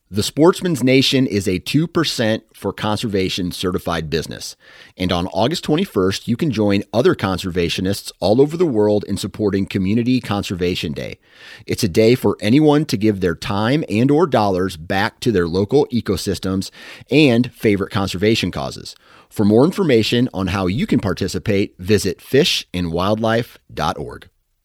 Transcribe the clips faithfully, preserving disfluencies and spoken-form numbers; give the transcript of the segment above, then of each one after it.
The Sportsman's Nation is a two percent for conservation certified business. And on August twenty-first, you can join other conservationists all over the world in supporting Community Conservation Day. It's a day for anyone to give their time and or dollars back to their local ecosystems and favorite conservation causes. For more information on how you can participate, visit fish and wildlife dot org.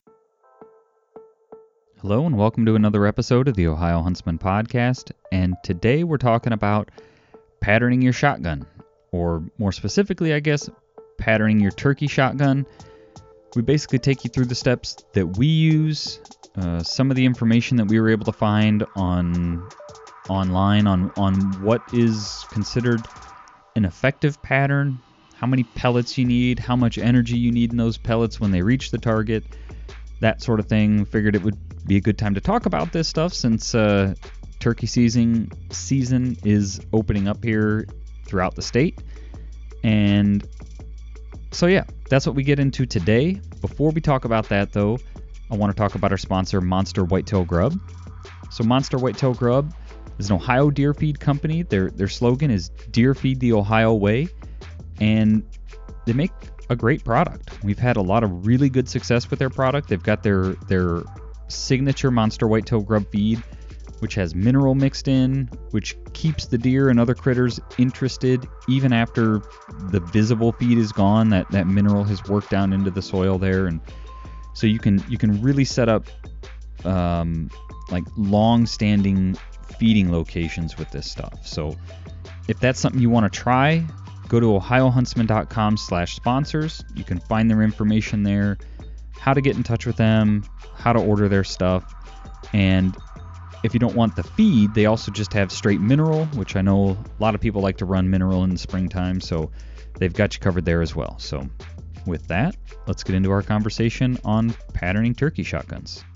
Hello and welcome to another episode of the Ohio Huntsman Podcast, and today we're talking about patterning your shotgun, or more specifically, I guess, patterning your turkey shotgun. We basically take you through the steps that we use, uh, some of the information that we were able to find on online on, on what is considered an effective pattern, how many pellets you need, how much energy you need in those pellets when they reach the target, that sort of thing. Figured it would be a good time to talk about this stuff since uh, turkey season season is opening up here throughout the state. And so yeah, that's what we get into today. Before we talk about that though, I want to talk about our sponsor, Monster Whitetail Grub. So Monster Whitetail Grub is an Ohio deer feed company. Their their slogan is Deer Feed the Ohio Way, and they make a great product. We've had a lot of really good success with their product. They've got their their signature Monster Whitetail Grub feed, which has mineral mixed in, which keeps the deer and other critters interested even after the visible feed is gone. That that mineral has worked down into the soil there, and so you can you can really set up um, like long-standing feeding locations with this stuff. So if that's something you want to try, go to ohio huntsman dot com slash sponsors. You can find their information there, how to get in touch with them, how to order their stuff. And if you don't want the feed, they also just have straight mineral, which I know a lot of people like to run mineral in the springtime, so they've got you covered there as well. So with that, let's get into our conversation on patterning turkey shotguns.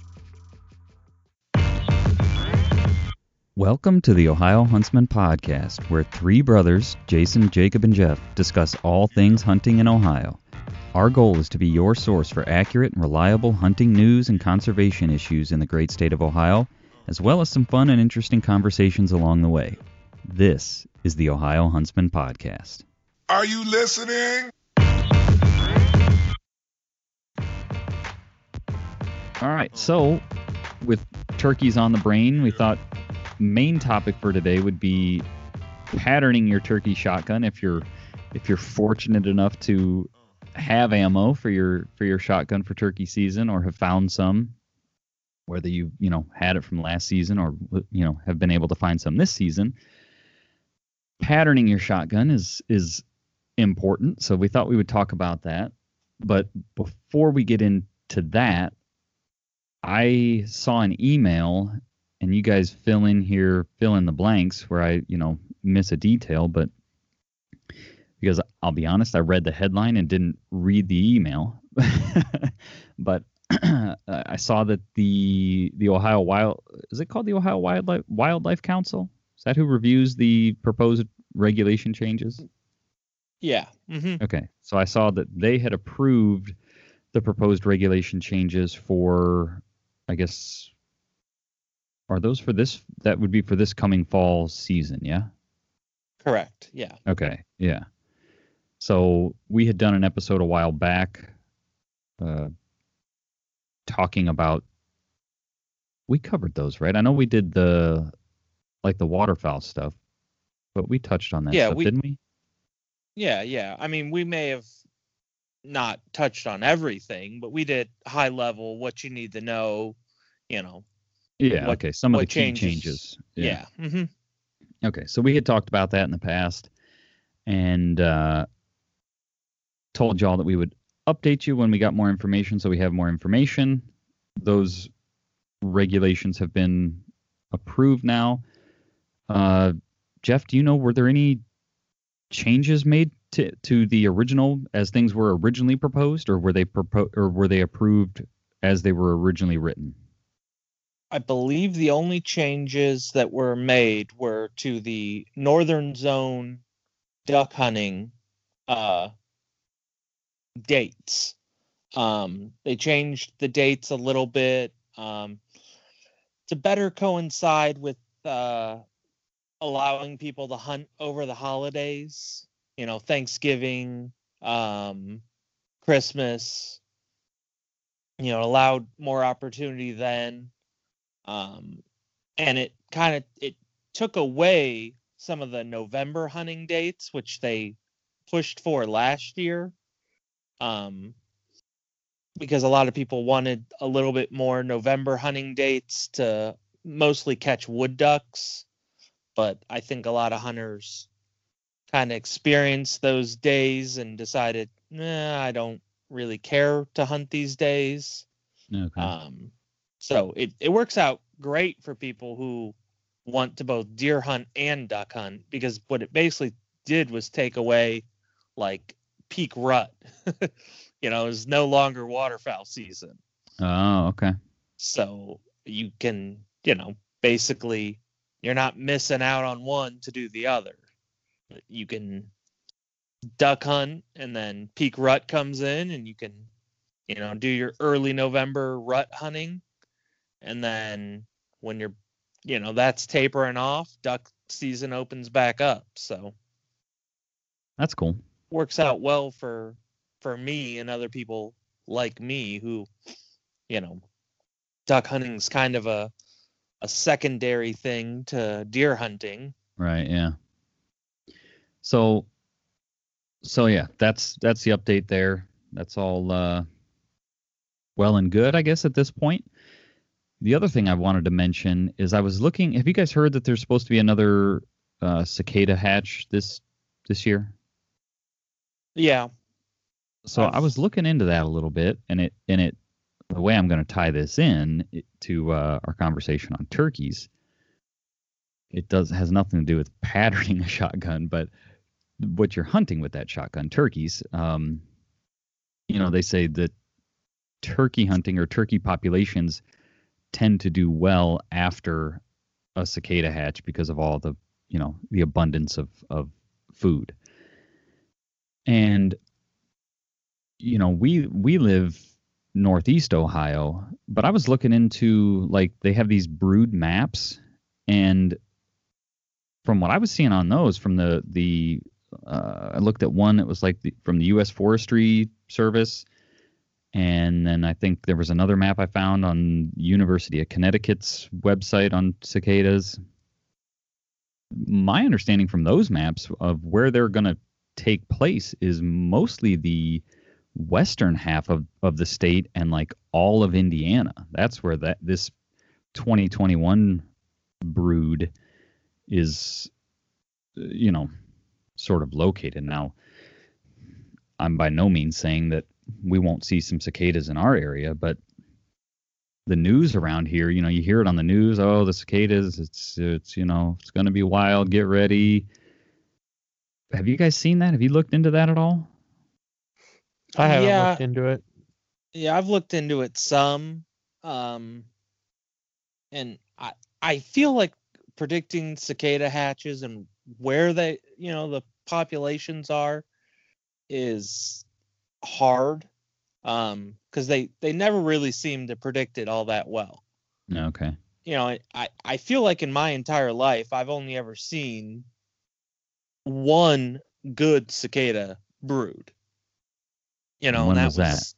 Welcome to the Ohio Huntsman Podcast, where three brothers, Jason, Jacob, and Jeff, discuss all things hunting in Ohio. Our goal is to be your source for accurate and reliable hunting news and conservation issues in the great state of Ohio, as well as some fun and interesting conversations along the way. This is the Ohio Huntsman Podcast. Are you listening? All right, so with turkeys on the brain, we thought main topic for today would be patterning your turkey shotgun if you're if you're fortunate enough to have ammo for your for your shotgun for turkey season, or have found some, whether you you know had it from last season or you know have been able to find some this season. Patterning your shotgun is is important, so we thought we would talk about that. But before we get into that, I saw an email, and you guys fill in here, fill in the blanks where I, you know, miss a detail, but because I'll be honest, I read the headline and didn't read the email. But I saw that the the Ohio Wild, is it called the Ohio Wildlife Wildlife Council? Is that who reviews the proposed regulation changes? Yeah. Mm-hmm. Okay. So I saw that they had approved the proposed regulation changes for, I guess, are those for this? That would be for this coming fall season, yeah? Correct, yeah. Okay, yeah. So we had done an episode a while back uh, talking about, we covered those, right? I know we did the, like the waterfowl stuff, but we touched on that yeah, stuff, we, didn't we? Yeah, yeah. I mean, we may have not touched on everything, but we did high level, what you need to know, you know. Yeah, what, okay, some of the key changes. changes. Yeah. yeah. Mm-hmm. Okay, so we had talked about that in the past, and uh, told y'all that we would update you when we got more information, so we have more information. Those regulations have been approved now. Uh, Jeff, do you know, were there any changes made to, to the original as things were originally proposed, or were they propo- or were they approved as they were originally written? I believe the only changes that were made were to the northern zone duck hunting uh, dates. Um, they changed the dates a little bit um, to better coincide with uh, allowing people to hunt over the holidays, you know, Thanksgiving, um, Christmas, you know, allowed more opportunity then. Um, and it kind of, it took away some of the November hunting dates, which they pushed for last year. Um, because a lot of people wanted a little bit more November hunting dates to mostly catch wood ducks. But I think a lot of hunters kind of experienced those days and decided, nah, I don't really care to hunt these days. Okay. Um, so it, it works out great for people who want to both deer hunt and duck hunt, because what it basically did was take away like peak rut. You know, it's no longer waterfowl season. Oh, okay. So you can, you know, basically you're not missing out on one to do the other. You can duck hunt and then peak rut comes in and you can, you know, do your early November rut hunting. And then when you're, you know, that's tapering off, duck season opens back up. So That's cool. Works out well for for me and other people like me who, you know, duck hunting is kind of a a secondary thing to deer hunting. Right, yeah. So so yeah, that's that's the update there. That's all uh well and good, I guess, at this point. The other thing I wanted to mention is I was looking, have you guys heard that there's supposed to be another uh cicada hatch this this year? Yeah. So I've- I was looking into that a little bit, and it and it the way I'm going to tie this in it, to uh, our conversation on turkeys, it does has nothing to do with patterning a shotgun, but what you're hunting with that shotgun, turkeys. Um, you know, they say that turkey hunting or turkey populations tend to do well after a cicada hatch because of all the, you know, the abundance of of food. And you know, we we live Northeast Ohio, but I was looking into, like, they have these brood maps, and from what I was seeing on those, from the the uh, I looked at one that was like the, from the U S Forestry Service, and then I think there was another map I found on University of Connecticut's website on cicadas. My understanding from those maps of where they're going to take place is mostly the western half of, of the state and like all of Indiana. That's where that this twenty twenty-one brood is, you know, sort of located. Now, I'm by no means saying that we won't see some cicadas in our area, but the news around here, you know, you hear it on the news, oh, the cicadas, it's it's you know, it's going to be wild, get ready. Have you guys seen that? Have you looked into that at all? I haven't Yeah. looked into it. Yeah, I've looked into it some. Um, and I I feel like predicting cicada hatches and where they, you know, the populations are is hard. Um, because they, they never really seem to predict it all that well. Okay. You know, I- I, I feel like in my entire life, I've only ever seen one good cicada brood. You know, When and that was that?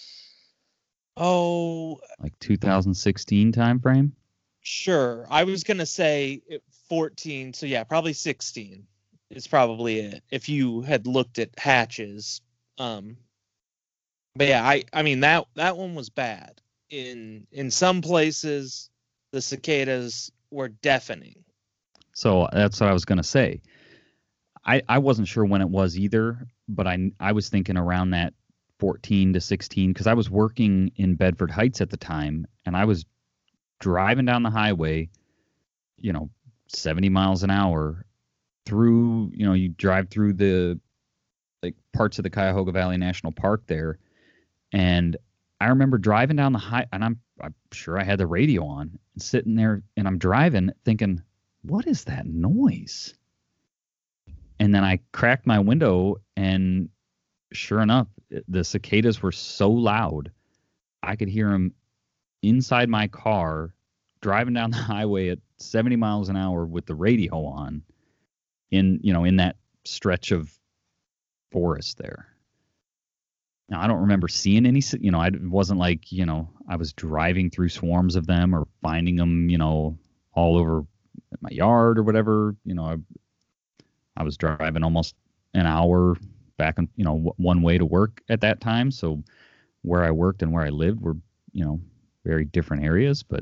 Oh, Like two thousand sixteen time frame? sure. I was gonna say it- fourteen, so yeah, probably sixteen is probably it. If you had looked at hatches, um, but yeah, I I mean that that one was bad. In in some places, the cicadas were deafening. So that's what I was going to say. I, I wasn't sure when it was either, but I, I was thinking around that fourteen to sixteen, because I was working in Bedford Heights at the time, and I was driving down the highway, you know, seventy miles an hour through, you know, you drive through the like parts of the Cuyahoga Valley National Park there. And I remember driving down the high, and I'm, I'm sure I had the radio on, and sitting there, and I'm driving thinking, what is that noise? And then I cracked my window, and sure enough, the cicadas were so loud, I could hear them inside my car driving down the highway at seventy miles an hour with the radio on in, you know, in that stretch of forest there. Now, I don't remember seeing any, you know, I, it wasn't like, you know, I was driving through swarms of them or finding them, you know, all over my yard or whatever. You know, I, I was driving almost an hour back, and you know, w- one way to work at that time. So where I worked and where I lived were, you know, very different areas, but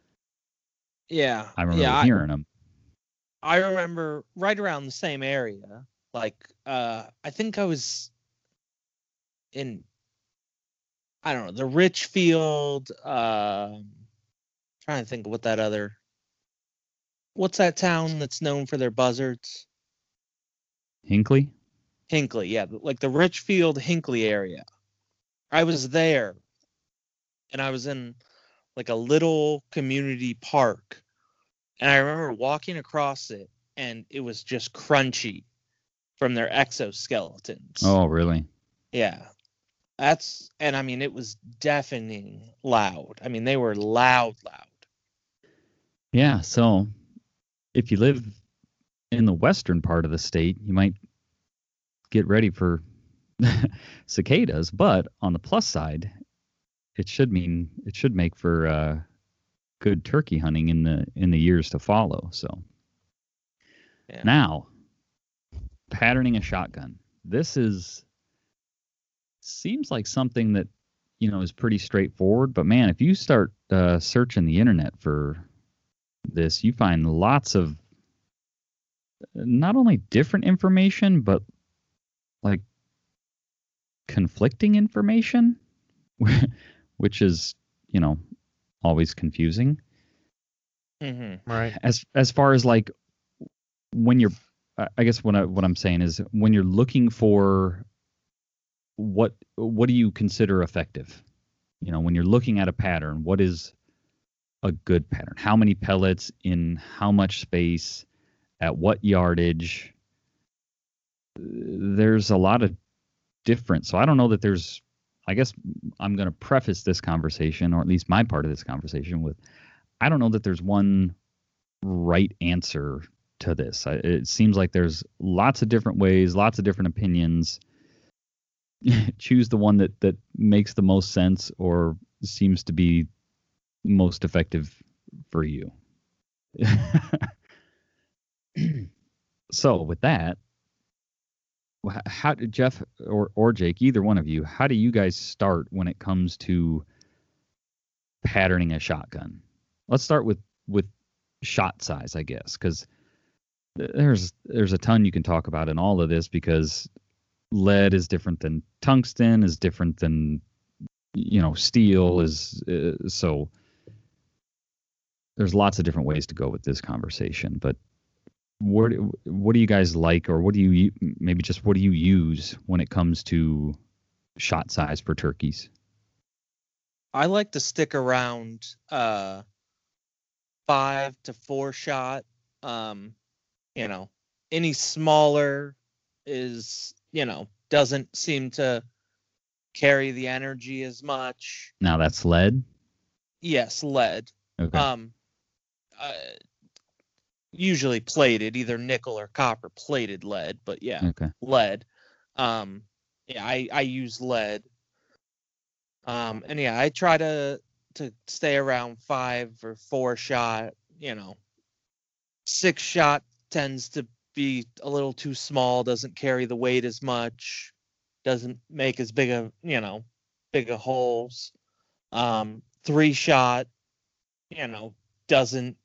Yeah. I remember yeah, hearing them. I, I remember right around the same area. Like, uh, I think I was in, I don't know, the Richfield, uh, trying to think of what that other, what's that town that's known for their buzzards? Hinckley? Hinckley, yeah, like the Richfield, Hinckley area. I was there, and I was in like a little community park, and I remember walking across it, and it was just crunchy from their exoskeletons. Oh, really? Yeah. That's, and I mean, it was deafening loud. I mean, they were loud, loud. Yeah. So if you live in the western part of the state, you might get ready for cicadas. But on the plus side, it should mean it should make for uh, good turkey hunting in the in the years to follow. So Yeah. now, patterning a shotgun. This is seems like something that, you know, is pretty straightforward. But man, if you start uh, searching the internet for this, you find lots of not only different information, but like conflicting information, which is, you know, always confusing. Mm-hmm. Right. As as far as like when you're, I guess what I what I'm saying is when you're looking for what what do you consider effective? You know, when you're looking at a pattern, what is a good pattern? How many pellets in how much space, at what yardage? There's a lot of different. So I don't know that there's, I guess I'm going to preface this conversation, or at least my part of this conversation, with I don't know that there's one right answer to this. I, it seems like there's lots of different ways, lots of different opinions. Choose the one that, that makes the most sense or seems to be most effective for you. So with that, how did Jeff or, or Jake, either one of you, how do you guys start when it comes to patterning a shotgun? Let's start with, with shot size, I guess, because there's there's a ton you can talk about in all of this, because lead is different than tungsten, is different than, you know, steel is, uh, so there's lots of different ways to go with this conversation. But what what do you guys like, or what do you maybe just what do you use when it comes to shot size for turkeys? I like to stick around uh, five to four shot. Um, you know, any smaller is, you know, doesn't seem to carry the energy as much. Now that's lead? Yes, lead. Okay. Um, uh, usually plated, either nickel or copper plated lead, but yeah, Okay. lead. Um, yeah, I, I use lead. Um, and yeah, I try to, to stay around five or four shot, you know, six shot tends to be a little too small, doesn't carry the weight as much, doesn't make as big a, you know, big a holes. Um, three shot, you know, doesn't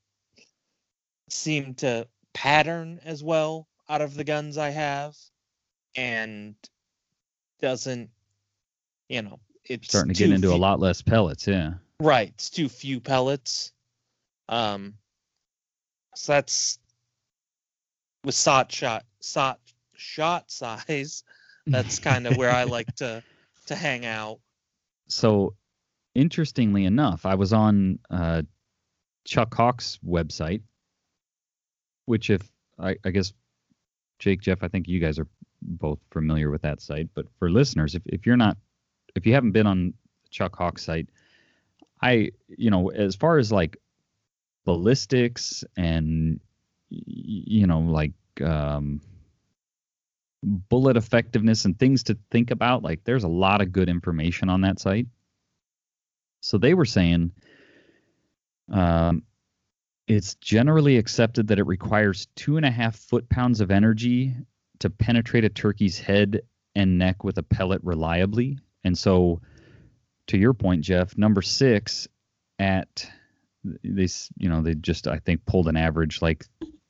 seem to pattern as well out of the guns I have, and doesn't, you know, it's Starting to get into few, a lot less pellets, yeah. Right, it's too few pellets. Um, so that's with shot shot shot shot size. That's kind of where I like to to hang out. So, interestingly enough, I was on uh, Chuck Hawk's website, which if I, I guess Jake, Jeff, I think you guys are both familiar with that site. But for listeners, if, if you're not, if you haven't been on Chuck Hawk's site, I, you know, as far as like ballistics and, you know, like um, bullet effectiveness and things to think about. Like, there's a lot of good information on that site. So they were saying um, it's generally accepted that it requires two and a half foot-pounds of energy to penetrate a turkey's head and neck with a pellet reliably. And so, to your point, Jeff, number six at this, you know, they just, I think, pulled an average like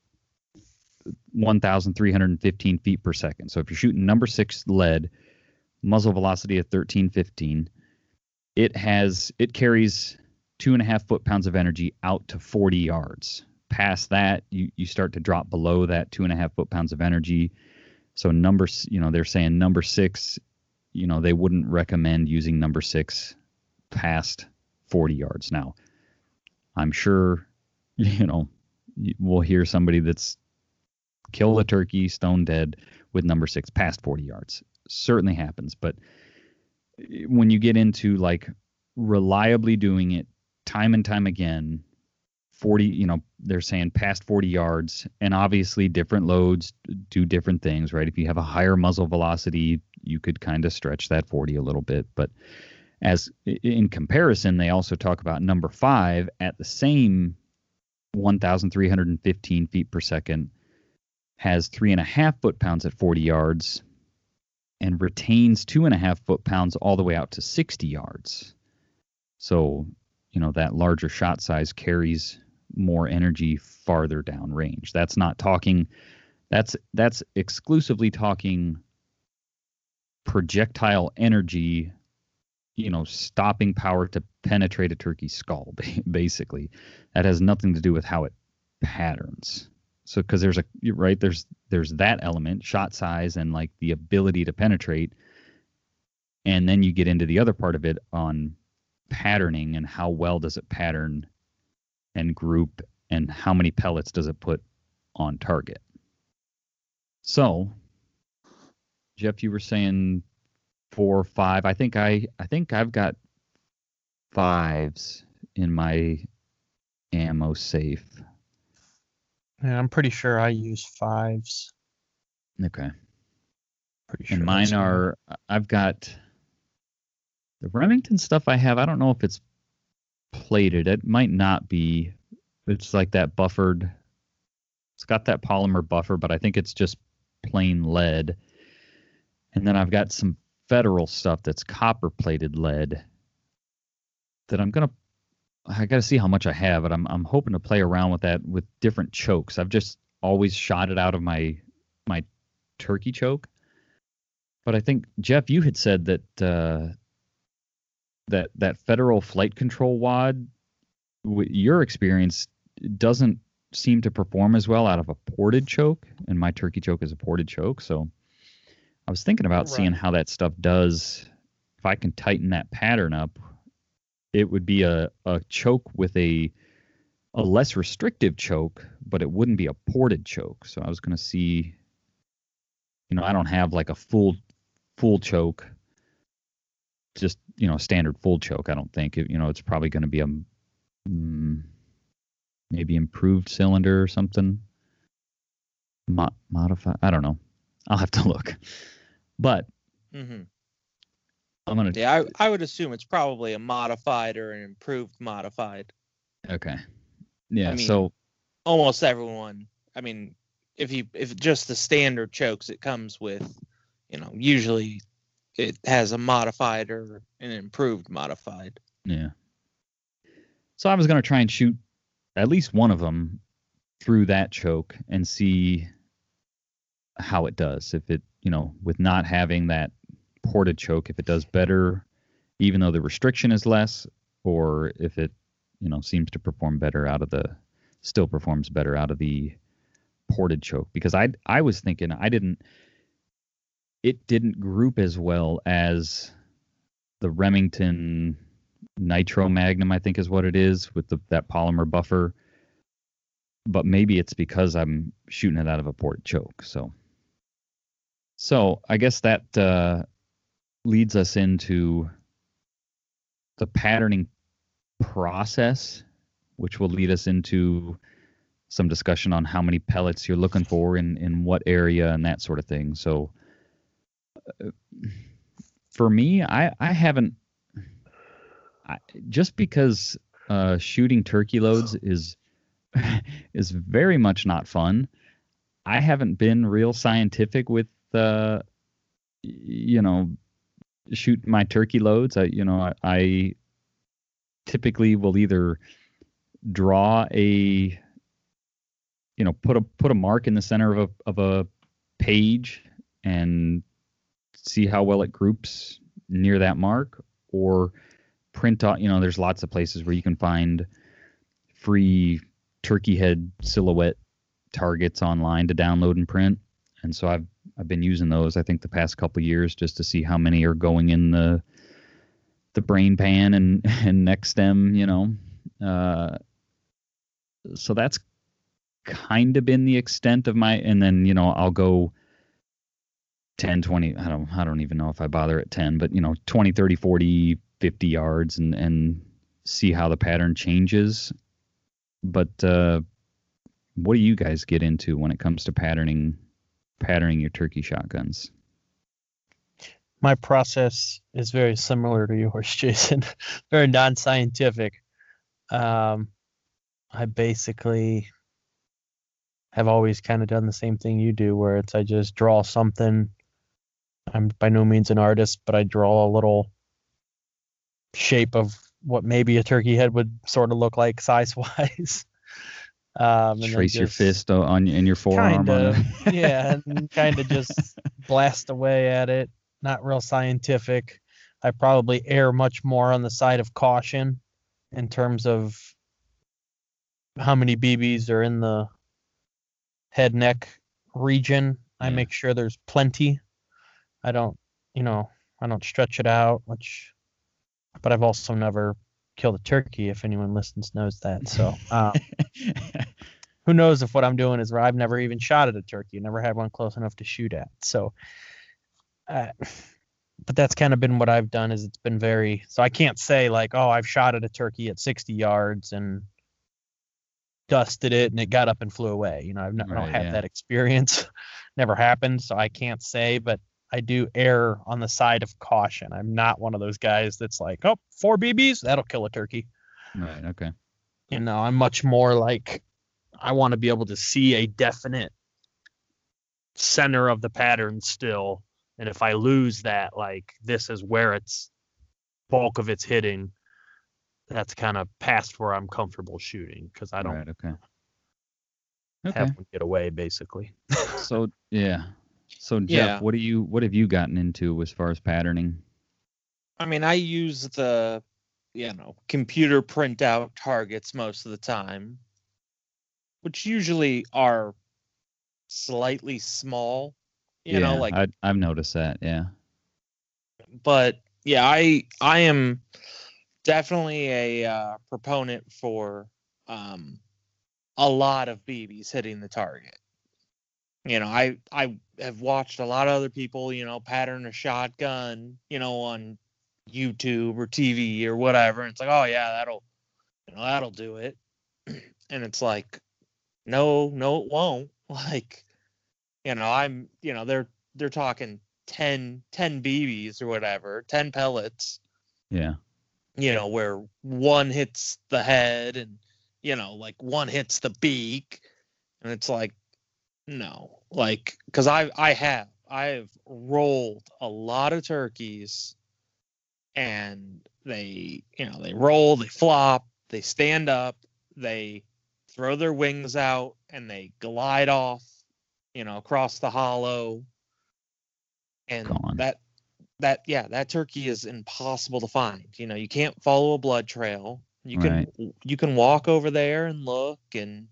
one thousand three hundred fifteen feet per second. So if you're shooting number six lead, muzzle velocity of thirteen fifteen, it has, it carries two and a half foot-pounds of energy out to forty yards. Past that, you, you start to drop below that two and a half foot-pounds of energy. So number, you know, they're saying number six, you know, they wouldn't recommend using number six past forty yards. Now, I'm sure, you know, we'll hear somebody that's killed a turkey stone dead with number six past forty yards. Certainly happens. But when you get into like reliably doing it time and time again, forty, you know, they're saying past forty yards, and obviously different loads do different things, right? If you have a higher muzzle velocity, you could kind of stretch that forty a little bit. But as in comparison, they also talk about number five at the same one thousand three hundred fifteen feet per second, has three and a half foot-pounds at forty yards and retains two and a half foot-pounds all the way out to sixty yards. So, you know, that larger shot size carries more energy farther down range. That's not talking, that's that's exclusively talking projectile energy, you know, stopping power to penetrate a turkey's skull, basically. That has nothing to do with how it patterns. So, because there's a, right, there's there's that element, shot size, and like the ability to penetrate. And then you get into the other part of it on patterning and how well does it pattern and group, and how many pellets does it put on target. So, Jeff, you were saying four or five. I think I I think I've got fives in my ammo safe. Yeah, I'm pretty sure I use fives. Okay. Pretty sure. And mine are, I've got the Remington stuff I have. I don't know if it's plated. It might not be. It's like that buffered. It's got that polymer buffer, but I think it's just plain lead. And then I've got some Federal stuff that's copper plated lead that I'm going to, I got to see how much I have, but I'm I'm hoping to play around with that with different chokes. I've just always shot it out of my my turkey choke. But I think, Jeff, you had said that uh, that that Federal flight control wad, with your experience, doesn't seem to perform as well out of a ported choke, and my turkey choke is a ported choke. So I was thinking about right. seeing how that stuff does. If I can tighten that pattern up, it would be a, a choke with a a less restrictive choke, but it wouldn't be a ported choke. So I was going to see, you know, I don't have like a full full choke, just, you know, a standard full choke. I don't think, it, you know, it's probably going to be a mm, maybe improved cylinder or something. Mo- modify. I don't know. I'll have to look. But mm-hmm. I'm gonna. Yeah, I, I would assume it's probably a modified or an improved modified. Okay. Yeah. I mean, so almost everyone. I mean, if you if just the standard chokes it comes with, you know, usually it has a modified or an improved modified. Yeah. So I was gonna try and shoot at least one of them through that choke and see how it does. If it, you know, with not having that ported choke, if it does better, even though the restriction is less, or if it, you know, seems to perform better out of the, still performs better out of the ported choke. Because I, I was thinking I didn't, it didn't group as well as the Remington Nitro Magnum, I think is what it is, with the, that polymer buffer. But maybe it's because I'm shooting it out of a ported choke. So, so I guess that uh, leads us into the patterning process which will lead us into some discussion on how many pellets you're looking for in, in what area and that sort of thing. So uh, for me, I, I haven't, I, just because uh, shooting turkey loads is is very much not fun. I haven't been real scientific with, uh, you know, shoot my turkey loads. I, you know, I, I typically will either draw a, you know, put a put a mark in the center of a of a page and see how well it groups near that mark, or print out. You know, there's lots of places where you can find free turkey head silhouette targets online to download and print, and so I've I've been using those, I think, the past couple of years just to see how many are going in the the brain pan and and neck stem, you know. Uh, so that's kind of been the extent of my, and then, you know, I'll go ten, twenty, I don't I don't even know if I bother at ten, but, you know, twenty, thirty, forty, fifty yards and and see how the pattern changes. But uh, what do you guys get into when it comes to patterning patterning your turkey shotguns? My process is very similar to yours, Jason. Very non-scientific. Um, I basically have always kind of done the same thing you do, where it's I just draw something. I'm by no means an artist, but I draw a little shape of what maybe a turkey head would sort of look like size-wise. Um, and Trace your fist on in your forearm. Kinda, on a... yeah, and kind of just blast away at it. Not real scientific. I probably err much more on the side of caution in terms of how many B Bs are in the head neck region. I Yeah. make sure there's plenty. I don't, you know, I don't stretch it out, which, but I've also never killed a turkey, if anyone listens knows that. So um, who knows if what I'm doing is right. I've never even shot at a turkey, never had one close enough to shoot at. So, uh, but that's kind of been what I've done, is it's been very, so I can't say like, oh, I've shot at a turkey at sixty yards and dusted it and it got up and flew away. You know, I've not, I Right, don't have yeah. that experience. Never happened. So I can't say, but I do err on the side of caution. I'm not one of those guys that's like, oh, four B Bs, that'll kill a turkey. Right. Okay. You know, I'm much more like, I want to be able to see a definite center of the pattern still. And if I lose that, like, this is where it's bulk of it's hitting, that's kind of past where I'm comfortable shooting, because I don't Right. Okay. Okay. have one get away, basically. So yeah. So Jeff, Yeah. what do you what have you gotten into as far as patterning? I mean, I use the, you know, computer printout targets most of the time, which usually are slightly small, you yeah, know, like, I I've noticed that. Yeah. but yeah, I I am definitely a uh, proponent for um a lot of B Bs hitting the target. You know, I I have watched a lot of other people, you know, pattern a shotgun, you know, on YouTube or T V or whatever. And it's like, oh yeah, that'll, you know, that'll do it. And it's like, no, no, it won't. Like, you know, I'm, you know, they're they're talking ten, ten B Bs or whatever, ten pellets, Yeah. you know, where one hits the head and, you know, like one hits the beak. And it's like, no, like, because I I have I have rolled a lot of turkeys, and they, you know, they roll, they flop, they stand up, they throw their wings out, and they glide off, you know, across the hollow, and Gone. that that yeah, that turkey is impossible to find. You know, you can't follow a blood trail. You can you can walk over there and look, and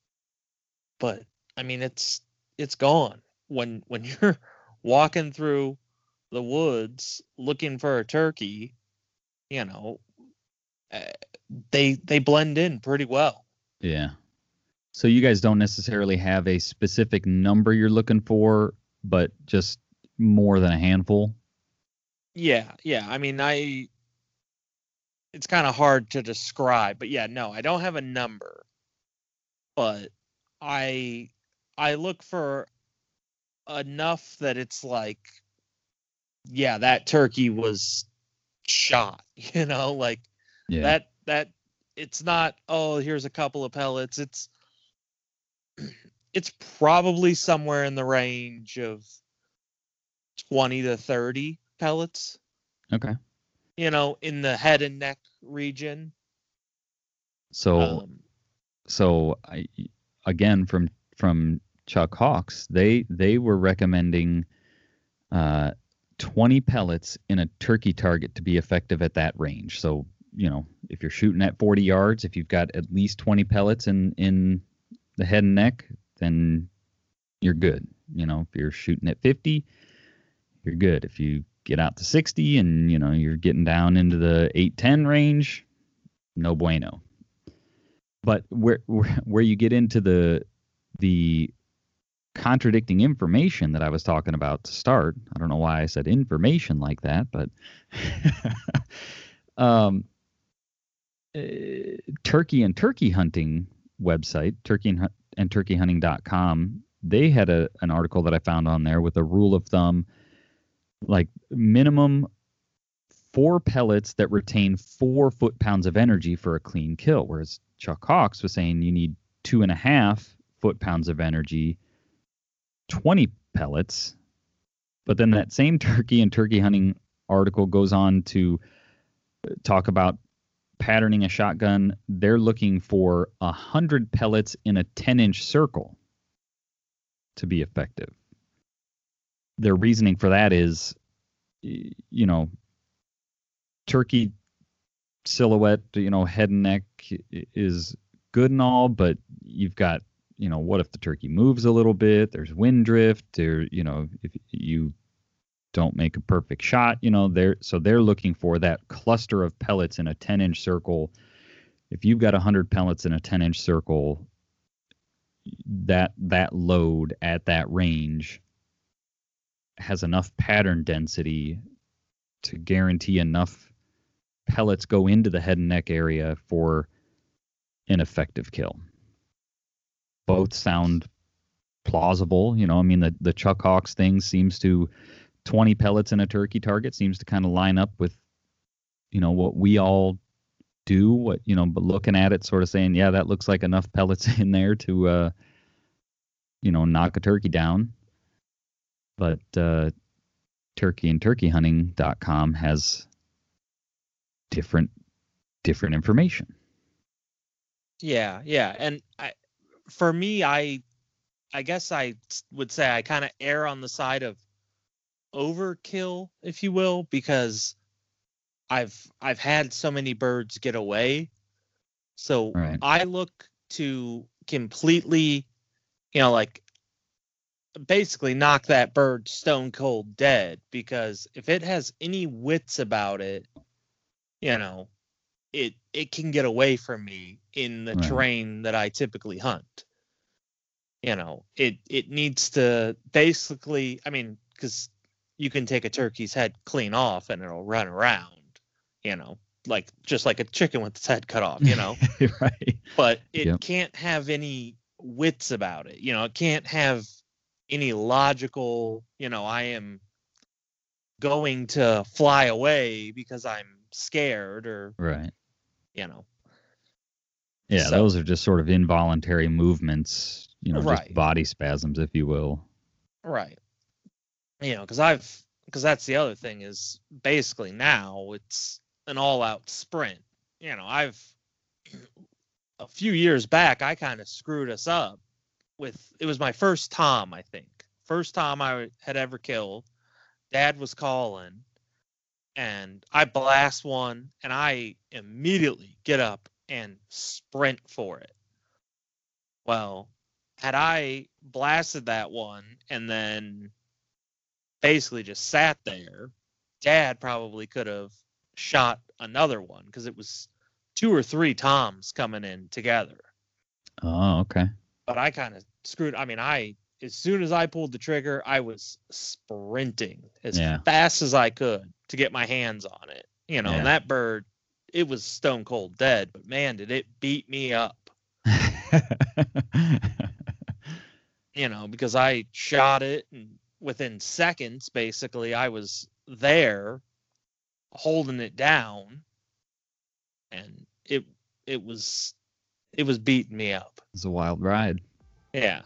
but I mean, it's it's gone. When when you're walking through the woods looking for a turkey, you know, uh, they they blend in pretty well. Yeah. So you guys don't necessarily have a specific number you're looking for, but just more than a handful. Yeah, yeah. I mean, I it's kind of hard to describe. But yeah, no, I don't have a number, but I I look for enough that it's like, yeah, that turkey was shot, you know, like Yeah. that that it's not, oh, here's a couple of pellets. It's it's probably somewhere in the range of twenty to thirty pellets, Okay. you know, in the head and neck region. So Um, so I, again from from Chuck Hawks, they they were recommending uh, twenty pellets in a turkey target to be effective at that range. So, you know, if you're shooting at forty yards, if you've got at least twenty pellets in in the head and neck, then you're good. You know, if you're shooting at fifty, you're good. If you get out to sixty and, you know, you're getting down into the eight ten range, no bueno. But where where, where you get into the the contradicting information that I was talking about to start, I don't know why I said information like that, but um, uh, turkey and turkey hunting website, turkey and, and turkey hunting dot com, they had a an article that I found on there with a rule of thumb, like minimum four pellets that retain four foot-pounds of energy for a clean kill, whereas Chuck Hawks was saying you need two and a half foot-pounds of energy, twenty pellets. But then that same turkey and turkey hunting article goes on to talk about patterning a shotgun. They're looking for one hundred pellets in a ten-inch circle to be effective. Their reasoning for that is, you know, turkey silhouette, you know, head and neck is good and all, but you've got, you know, what if the turkey moves a little bit? There's wind drift, or, you know, if you don't make a perfect shot, you know, they're so they're looking for that cluster of pellets in a ten-inch circle. If you've got one hundred pellets in a ten-inch circle, that that load at that range has enough pattern density to guarantee enough pellets go into the head and neck area for an effective kill. Both sound plausible. You know, I mean, the, the Chuck Hawks thing seems to, twenty pellets in a turkey target seems to kind of line up with, you know, what we all do, what, you know, but looking at it sort of saying, yeah, that looks like enough pellets in there to, uh, you know, knock a turkey down. But uh, turkey and turkey hunting dot com has different different information. yeah, yeah, and I, for me, I, I guess I would say I kind of err on the side of overkill, if you will, because I've I've had so many birds get away. So Right. I look to completely, you know, like basically knock that bird stone cold dead, because if it has any wits about it, you know, it it can get away from me in the Right. terrain that I typically hunt. You know, it it needs to basically, I mean, because you can take a turkey's head clean off and it'll run around, you know, like just like a chicken with its head cut off, you know. Right. But it Yep. can't have any wits about it. You know, it can't have any logical, you know, I am going to fly away because I'm scared, or, Right. you know. Yeah, So- those are just sort of involuntary movements, you know, Right. just body spasms, if you will. Right. You know, because I've, because that's the other thing is basically now it's an all out sprint. You know, I've, a few years back, I kind of screwed us up with, it was my first Tom, I think. First Tom I had ever killed. Dad was calling, and I blast one, and I immediately get up and sprint for it. Well, had I blasted that one and then basically just sat there, Dad probably could have shot another one, because it was two or three Toms coming in together. Oh, okay. But I kind of screwed. I mean, I, as soon as I pulled the trigger, I was sprinting as Yeah. fast as I could to get my hands on it. You know, Yeah. and that bird, it was stone cold dead, but man, did it beat me up. You know, because I shot it and within seconds, basically, I was there holding it down, and it it was it was beating me up. It's a wild ride. Yeah.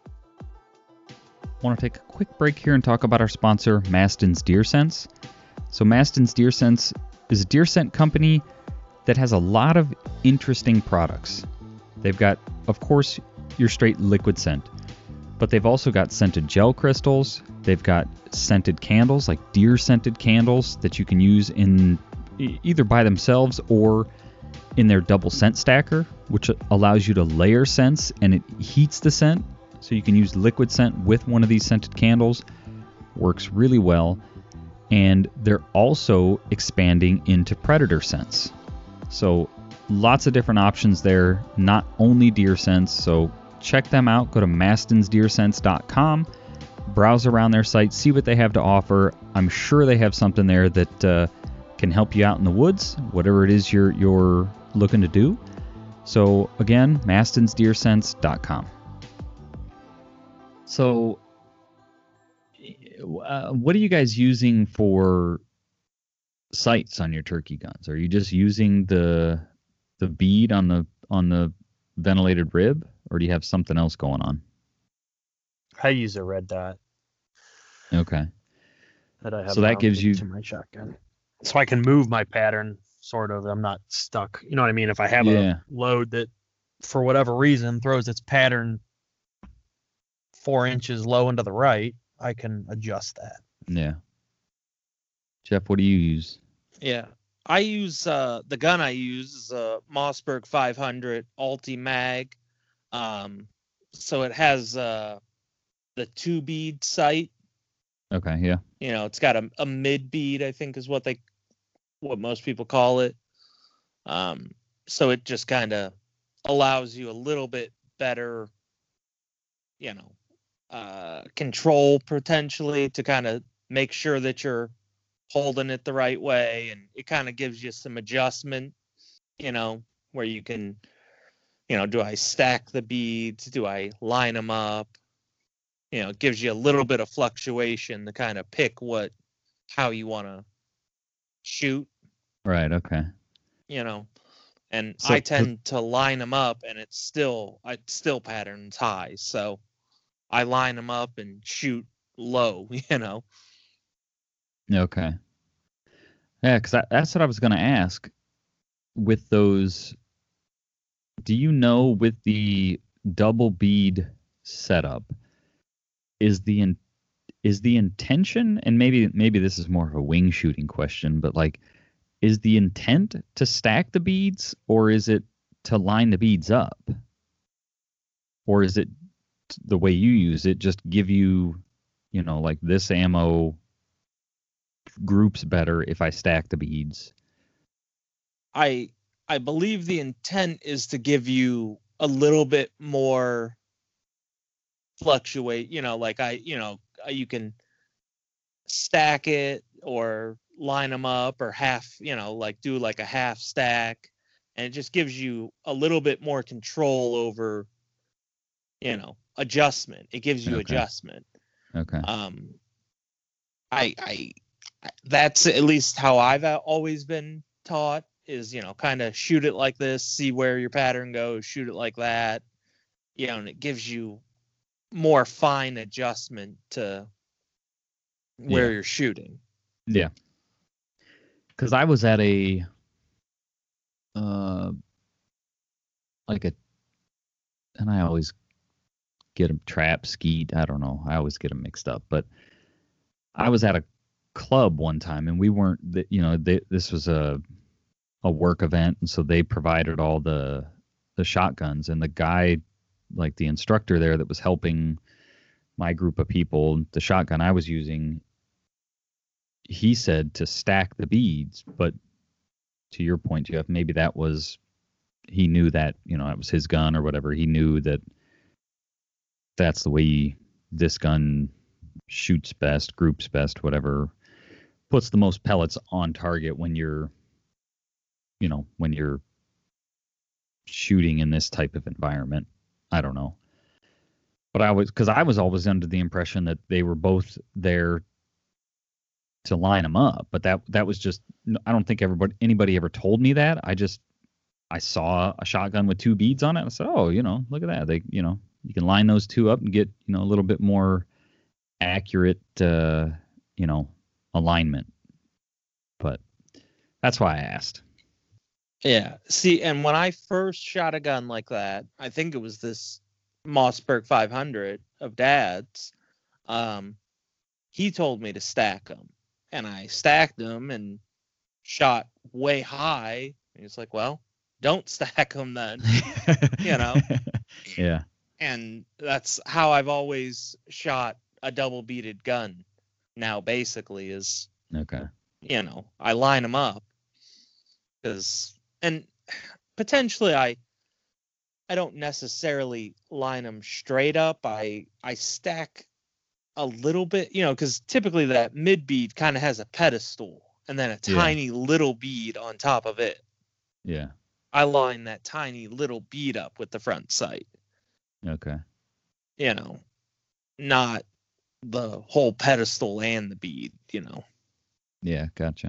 I want to take a quick break here and talk about our sponsor, Mastin's Deer Sense. So Mastin's Deer Sense is a deer scent company that has a lot of interesting products. They've got, of course, your straight liquid scent, but they've also got scented gel crystals. They've got scented candles, like deer scented candles that you can use in either by themselves or in their double scent stacker, which allows you to layer scents and it heats the scent. So you can use liquid scent with one of these scented candles. Works really well. And they're also expanding into predator scents. So lots of different options there, not only deer scents. So check them out. Go to mastins deer scents dot com. Browse around their site, see what they have to offer. I'm sure they have something there that uh, can help you out in the woods, whatever it is you're you're looking to do. So again, mastins deer scents dot com. So, uh, what are you guys using for sights on your turkey guns? Are you just using the the bead on the on the ventilated rib, or do you have something else going on? I use a red dot. Okay. That I have so that gives you to my shotgun, so I can move my pattern. Sort of. I'm not stuck. You know what I mean? If I have yeah. a load that, for whatever reason, throws its pattern four inches low and to the right, I can adjust that. Yeah. Jeff, what do you use? Yeah. I use, uh, the gun I use is a Mossberg five hundred Ulti-Mag. Um, so it has uh, the two bead sight. Okay, yeah. You know, it's got a, a mid bead, I think is what they, what most people call it. Um, so it just kind of allows you a little bit better, you know, uh, control potentially to kind of make sure that you're holding it the right way. And it kind of gives you some adjustment, you know, where you can, you know, do I stack the beads? Do I line them up? You know, it gives you a little bit of fluctuation to kind of pick what, how you want to shoot. Right. Okay. You know, and So- I tend to line them up and it's still, I still patterns high. So I line them up and shoot low, you know. Okay. Yeah, because that's what I was going to ask. With those, do you know with the double bead setup, is the in, is the intention, and maybe maybe this is more of a wing shooting question, but like, is the intent to stack the beads, or is it to line the beads up, or is it the way you use it, just give you, you know, like this ammo groups better if I stack the beads? I I believe the intent is to give you a little bit more fluctuate, you know, like I, you know, you can stack it or line them up or half, you know, like do like a half stack, and it just gives you a little bit more control over, you know, adjustment. It gives you Okay. adjustment. Okay. Um, I, I, that's at least how I've always been taught is, you know, kind of shoot it like this, see where your pattern goes, shoot it like that, you know, and it gives you more fine adjustment to where Yeah. you're shooting. Yeah. Because I was at a, uh, like a, and I always get them trap, skeet. I don't know. I always get them mixed up. But I was at a club one time, and we weren't, th- you know, they, this was a a work event, and so they provided all the the shotguns. And the guy, like the instructor there that was helping my group of people, the shotgun I was using, he said to stack the beads. But to your point, Jeff, maybe that was, he knew that, you know, it was his gun or whatever. He knew that that's the way he, this gun shoots best, groups best, whatever, puts the most pellets on target when you're you know, when you're shooting in this type of environment. I don't know. But I was, because I was always under the impression that they were both there to line them up. But that that was just, I don't think everybody anybody ever told me that. I just, I saw a shotgun with two beads on it. And I said, oh, you know, look at that. They, you know, you can line those two up and get, you know, a little bit more accurate, uh, you know, alignment. But that's why I asked. Yeah. See, and when I first shot a gun like that, I think it was this Mossberg five hundred of Dad's. Um, he told me to stack them, and I stacked them and shot way high. And he's like, "Well, don't stack them then," you know. Yeah. And that's how I've always shot a double beaded gun. Now, basically, is okay. You know, I line them up because, and potentially I. I don't necessarily line them straight up. I I stack a little bit, you know, because typically that mid bead kind of has a pedestal and then a Yeah. tiny little bead on top of it. Yeah. I line that tiny little bead up with the front sight, Okay. you know, not the whole pedestal and the bead, you know. Yeah, gotcha.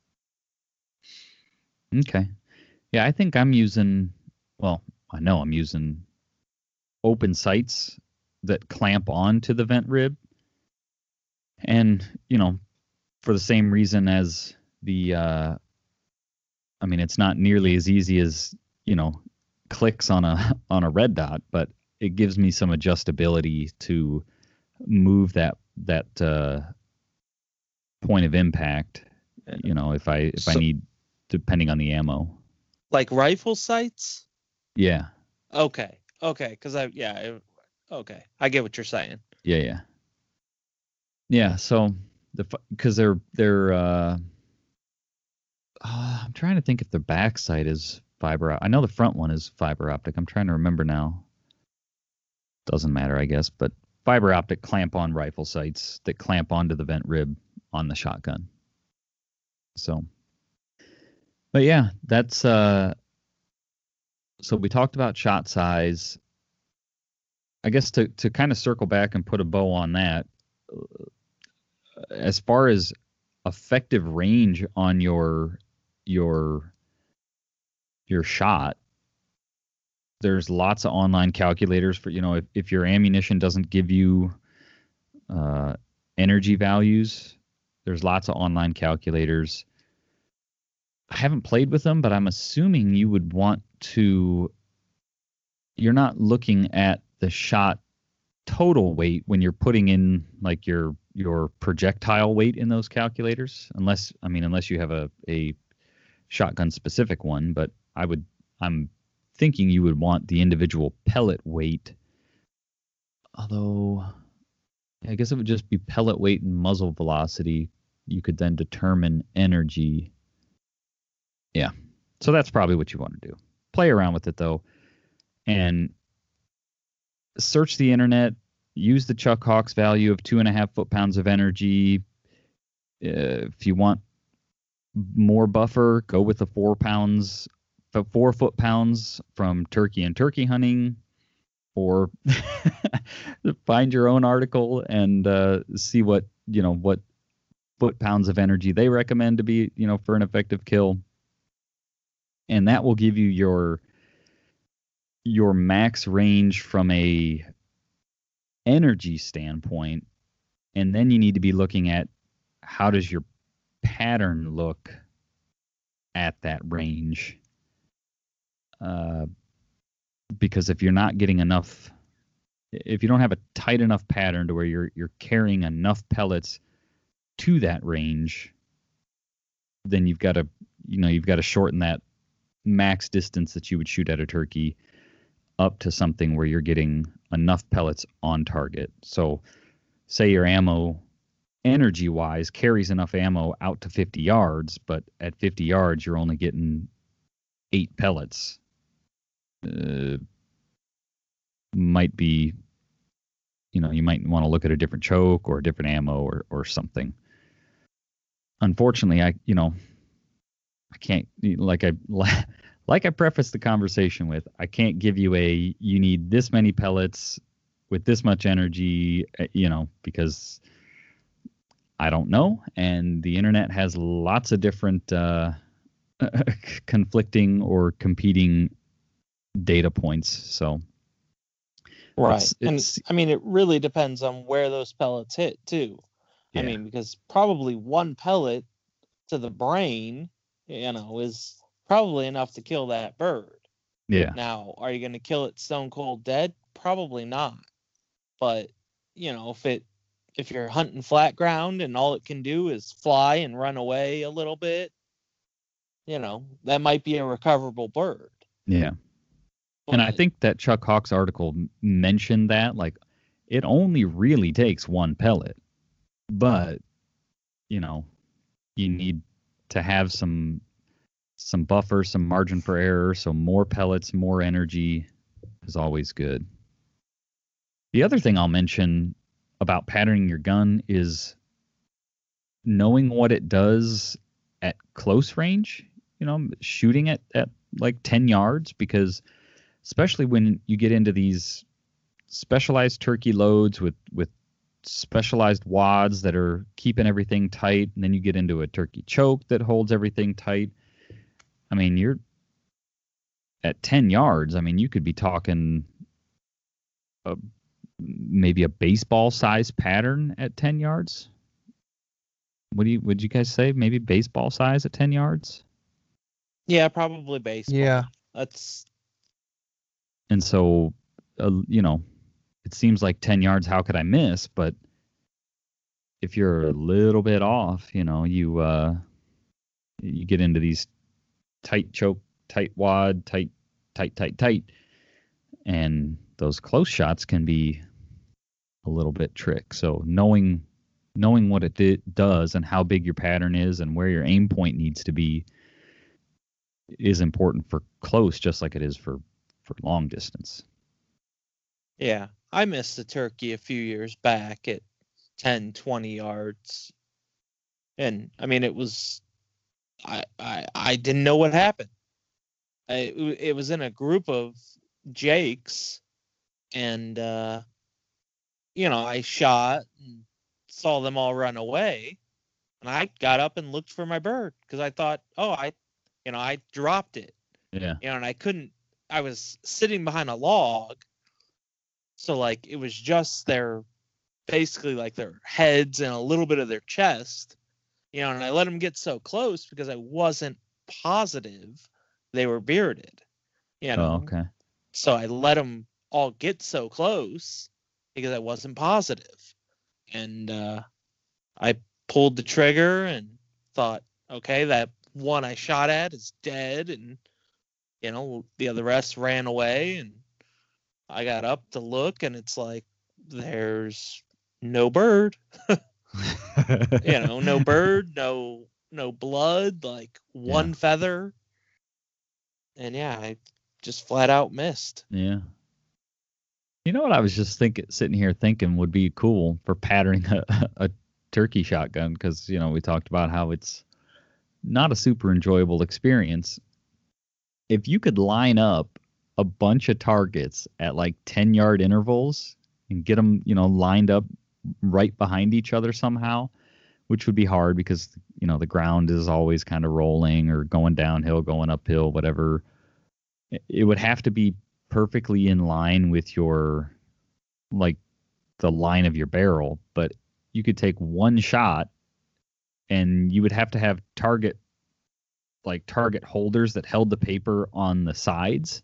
Okay. Yeah, I think I'm using, well, I know I'm using open sights that clamp on to the vent rib. And, you know, for the same reason as the, uh, I mean, it's not nearly as easy as, you know, clicks on a, on a red dot, but it gives me some adjustability to move that, that, uh, point of impact, you know, if I, if I So- need, depending on the ammo. Like rifle sights? Yeah. Okay. Okay. Because I, yeah. It, okay. I get what you're saying. Yeah, yeah. Yeah, so the because they're they're uh, uh I'm trying to think if the back sight is fiber op- I know the front one is fiber optic. I'm trying to remember now. Doesn't matter, I guess, but fiber optic clamp on rifle sights that clamp onto the vent rib on the shotgun. So but yeah, that's uh so we talked about shot size. I guess to to kind of circle back and put a bow on that, as far as effective range on your your your shot, there's lots of online calculators for, you know, if, if your ammunition doesn't give you uh, energy values, there's lots of online calculators. I haven't played with them, but I'm assuming you would want to, you're not looking at the shot total weight when you're putting in like your your projectile weight in those calculators, unless I mean unless you have a a shotgun specific one. But I would I'm thinking you would want the individual pellet weight, although I guess it would just be pellet weight and muzzle velocity. You could then determine energy. Yeah, so that's probably what you want to do. Play around with it though, and search the internet, use the Chuck Hawks value of two and a half foot pounds of energy. Uh, if you want more buffer, go with the four pounds, four foot pounds from turkey and turkey hunting, or find your own article and uh, see what, you know, what foot pounds of energy they recommend to be, you know, for an effective kill. And that will give you your your max range from a energy standpoint, and then you need to be looking at how does your pattern look at that range, uh, because if you're not getting enough, if you don't have a tight enough pattern to where you're you're carrying enough pellets to that range, then you've got to, you know, you've got to shorten that max distance that you would shoot at a turkey up to something where you're getting enough pellets on target. So say your ammo energy wise carries enough ammo out to fifty yards, but at fifty yards you're only getting eight pellets. Uh, might be, you know, you might want to look at a different choke or a different ammo or, or something. Unfortunately, I, you know, I can't, like I like I prefaced the conversation with, I can't give you a, you need this many pellets with this much energy, you know, because I don't know. And the internet has lots of different uh, conflicting or competing data points. So, right. it's, it's, and I mean, it really depends on where those pellets hit too. yeah. I mean, because probably one pellet to the brain, you know, is probably enough to kill that bird. Yeah. Now, are you going to kill it stone cold dead? Probably not. But, you know, if it if you're hunting flat ground and all it can do is fly and run away a little bit, you know, that might be a recoverable bird. Yeah. And I think that Chuck Hawk's article mentioned that, like, it only really takes one pellet, but, you know, you need to have some some buffer, some margin for error, so more pellets, more energy is always good. The other thing I'll mention about patterning your gun is knowing what it does at close range, you know, shooting at, at like ten yards, because especially when you get into these specialized turkey loads with, with specialized wads that are keeping everything tight, and then you get into a turkey choke that holds everything tight. I mean, you're at ten yards. I mean, you could be talking a, maybe a baseball size pattern at ten yards. What do you, would you guys say? Maybe baseball size at ten yards? Yeah, probably baseball. Yeah. That's And so, uh, you know, it seems like ten yards, how could I miss? But if you're a little bit off, you know, you uh, you get into these tight choke, tight wad, tight, tight, tight, tight. And those close shots can be a little bit trick. So knowing knowing what it di- does and how big your pattern is and where your aim point needs to be is important for close, just like it is for, for long distance. Yeah, I missed a turkey a few years back at ten, twenty yards. And I mean, it was, I, I, I didn't know what happened. I, it was in a group of jakes, and, uh, you know, I shot and saw them all run away. And I got up and looked for my bird because I thought, oh, I, you know, I dropped it. Yeah. You know, and I couldn't, I was sitting behind a log. So, like, it was just their, basically, like, their heads and a little bit of their chest, you know, and I let them get so close because I wasn't positive they were bearded, you know. Oh, okay. So I let them all get so close because I wasn't positive. And uh, I pulled the trigger and thought, okay, that one I shot at is dead. And, you know, the other rest ran away, and I got up to look, and it's like, there's no bird, you know, no bird, no, no blood, like one Yeah. feather. And yeah, I just flat out missed. Yeah. You know what I was just thinking, sitting here thinking would be cool for patterning a, a turkey shotgun, because, you know, we talked about how it's not a super enjoyable experience. If you could line up a bunch of targets at like ten yard intervals and get them, you know, lined up right behind each other somehow, which would be hard because, you know, the ground is always kind of rolling or going downhill, going uphill, whatever. It would have to be perfectly in line with your, like, the line of your barrel, but you could take one shot and you would have to have target, like target holders that held the paper on the sides,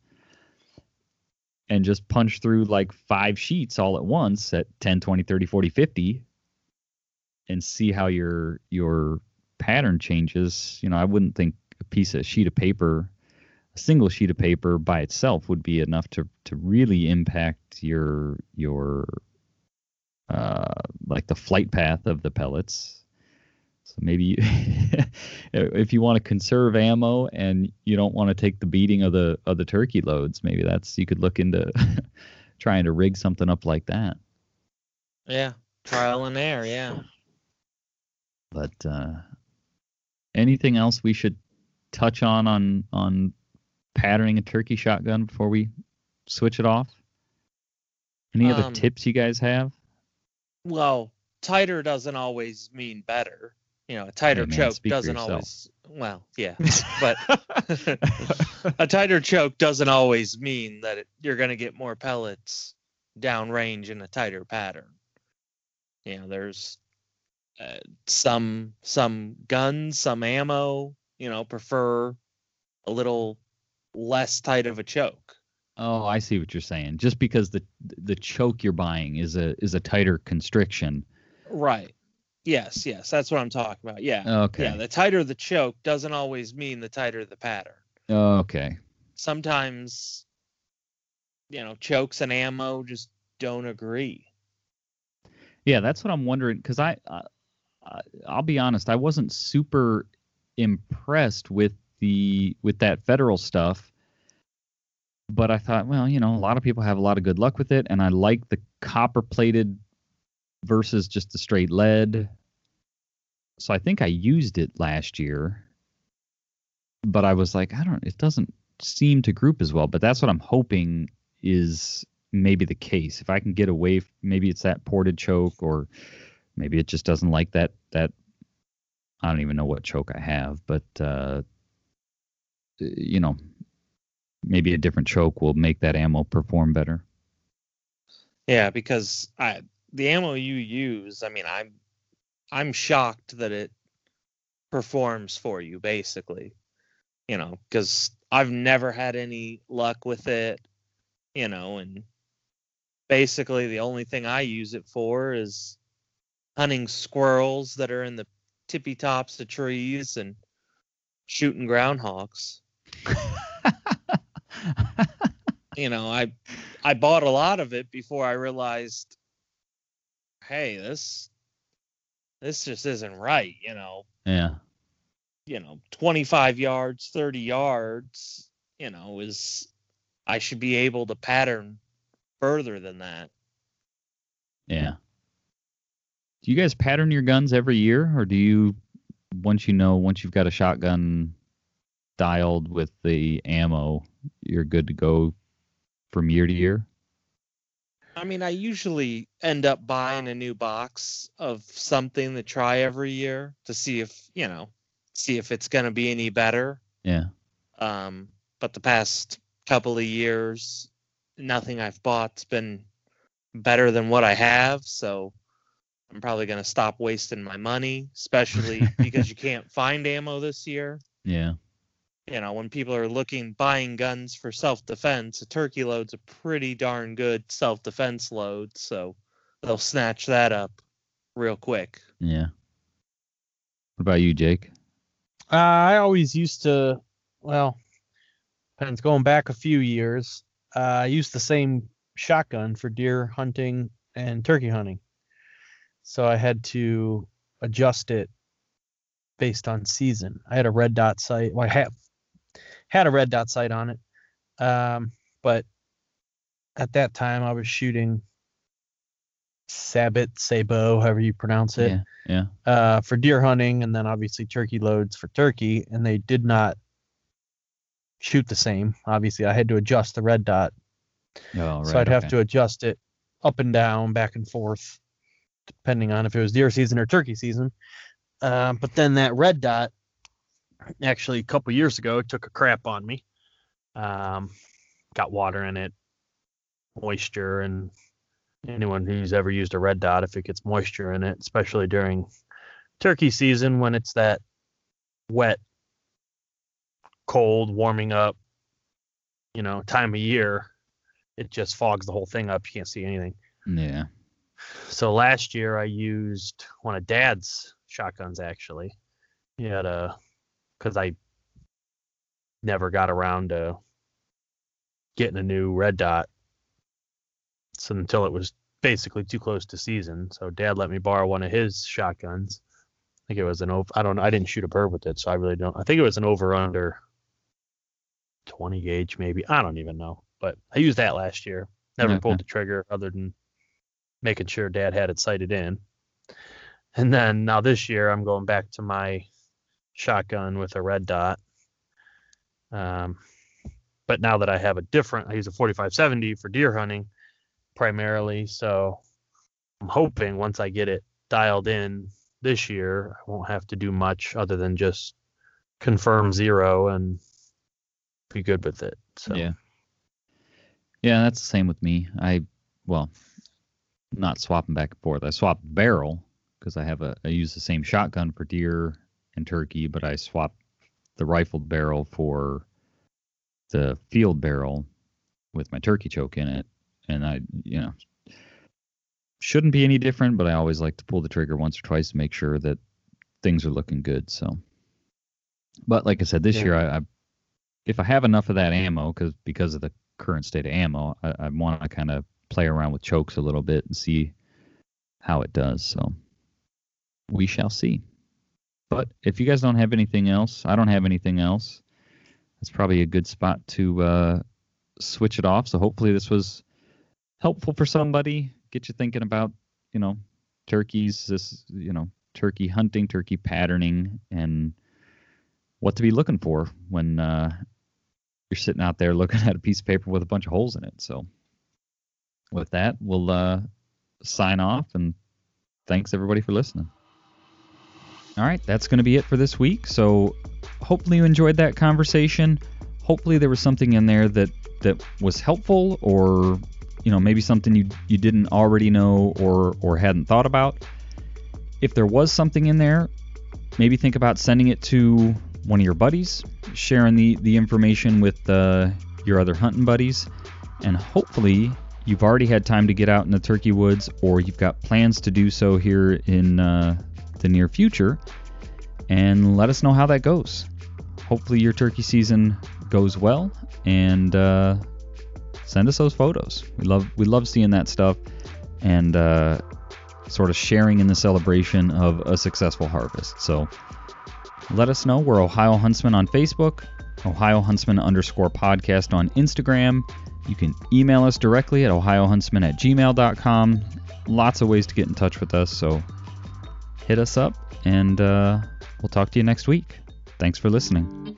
and just punch through like five sheets all at once at ten, twenty, thirty, forty, fifty, and see how your your pattern changes. You know, I wouldn't think a piece of sheet of paper, a single sheet of paper by itself would be enough to to really impact your your uh like the flight path of the pellets. So maybe you, if you want to conserve ammo and you don't want to take the beating of the of the turkey loads, maybe that's, you could look into trying to rig something up like that. Yeah, trial and error. Yeah. But uh, anything else we should touch on on on patterning a turkey shotgun before we switch it off? Any other Um, tips you guys have? Well, tighter doesn't always mean better. You know, a tighter Hey, man, choke speak for doesn't yourself. always. Well, yeah, but a tighter choke doesn't always mean that it, you're going to get more pellets downrange in a tighter pattern. You know, there's uh, some some guns, some ammo. You know, prefer a little less tight of a choke. Oh, I see what you're saying. Just because the the choke you're buying is a is a tighter constriction. Right. Yes, yes, that's what I'm talking about. Yeah. Okay. Yeah, the tighter the choke doesn't always mean the tighter the pattern. Okay. Sometimes, you know, chokes and ammo just don't agree. Yeah, that's what I'm wondering. Because I, I, I'll be honest, I wasn't super impressed with the with that Federal stuff. But I thought, well, you know, a lot of people have a lot of good luck with it, and I like the copper plated versus just the straight lead. So I think I used it last year, but I was like, I don't, it doesn't seem to group as well. But that's what I'm hoping is maybe the case. If I can get away, maybe it's that ported choke, or maybe it just doesn't like that, that, I don't even know what choke I have, but, uh, you know, maybe a different choke will make that ammo perform better. Yeah, because I the ammo you use, I mean, I'm I'm shocked that it performs for you, basically. You know, because I've never had any luck with it, you know, and basically the only thing I use it for is hunting squirrels that are in the tippy tops of trees and shooting groundhogs. You know, I I bought a lot of it before I realized, hey, this this just isn't right, you know. Yeah. You know, twenty-five yards, thirty yards, you know, is I should be able to pattern further than that. Yeah. Do you guys pattern your guns every year, or do you, once you know, once you've got a shotgun dialed with the ammo, you're good to go from year to year? I mean, I usually end up buying a new box of something to try every year to see if, you know, see if it's going to be any better. Yeah. Um, but the past couple of years, nothing I've bought's been better than what I have, so I'm probably going to stop wasting my money, especially because you can't find ammo this year. Yeah. You know, when people are looking, buying guns for self-defense, a turkey load's a pretty darn good self-defense load, so they'll snatch that up real quick. Yeah. What about you, Jake? Uh, I always used to, well, depends, going back a few years, uh, I used the same shotgun for deer hunting and turkey hunting. So I had to adjust it based on season. I had a red dot sight. Well, I have had a red dot sight on it. Um, but at that time I was shooting Sabot, Sabot, however you pronounce it, Yeah. Yeah. uh, for deer hunting, and then obviously turkey loads for turkey, and they did not shoot the same. Obviously I had to adjust the red dot. Oh, right. So I'd have okay. to adjust it up and down, back and forth, depending on if it was deer season or turkey season. Uh, but then that red dot, actually a couple years ago, it took a crap on me. Um, got water in it, moisture, and anyone who's ever used a red dot, if it gets moisture in it, especially during turkey season when it's that wet, cold, warming up, you know, time of year, it just fogs the whole thing up. You can't see anything. Yeah. So last year I used one of Dad's shotguns, actually. He had a, because I never got around to getting a new red dot. So until it was basically too close to season. So Dad let me borrow one of his shotguns. I think it was an over, I don't know, I didn't shoot a bird with it, so I really don't. I think it was an over under twenty gauge, maybe. I don't even know. But I used that last year. Never Okay. pulled the trigger other than making sure Dad had it sighted in. And then now this year I'm going back to my shotgun with a red dot. Um, but now that I have a different, I use a forty-five seventy for deer hunting primarily. So I'm hoping once I get it dialed in this year, I won't have to do much other than just confirm zero and be good with it. So yeah. Yeah, that's the same with me. I, well, not swapping back and forth. I swap barrel because I have a, I use the same shotgun for deer and turkey, but I swap the rifled barrel for the field barrel with my turkey choke in it. And I, you know, shouldn't be any different, but I always like to pull the trigger once or twice to make sure that things are looking good. So, but like I said, this Yeah. year, I, I, if I have enough of that ammo, because because of the current state of ammo, I, I want to kind of play around with chokes a little bit and see how it does. So we shall see. But if you guys don't have anything else, I don't have anything else. It's probably a good spot to uh, switch it off. So hopefully this was helpful for somebody. Get you thinking about, you know, turkeys, this, you know, turkey hunting, turkey patterning, and what to be looking for when uh, you're sitting out there looking at a piece of paper with a bunch of holes in it. So with that, we'll uh, sign off, and thanks everybody for listening. All right, that's going to be it for this week. So hopefully you enjoyed that conversation. Hopefully there was something in there that, that was helpful, or, you know, maybe something you you didn't already know or or hadn't thought about. If there was something in there, maybe think about sending it to one of your buddies, sharing the, the information with uh, your other hunting buddies, and hopefully you've already had time to get out in the turkey woods, or you've got plans to do so here in uh, the near future, and let us know how that goes. Hopefully your turkey season goes well, and uh, send us those photos. We love we love seeing that stuff, and uh, sort of sharing in the celebration of a successful harvest. So let us know. We're Ohio Huntsman on Facebook, Ohio Huntsman underscore podcast on Instagram. You can email us directly at ohiohuntsman at gmail dot com. Lots of ways to get in touch with us, so hit us up, and uh, we'll talk to you next week. Thanks for listening.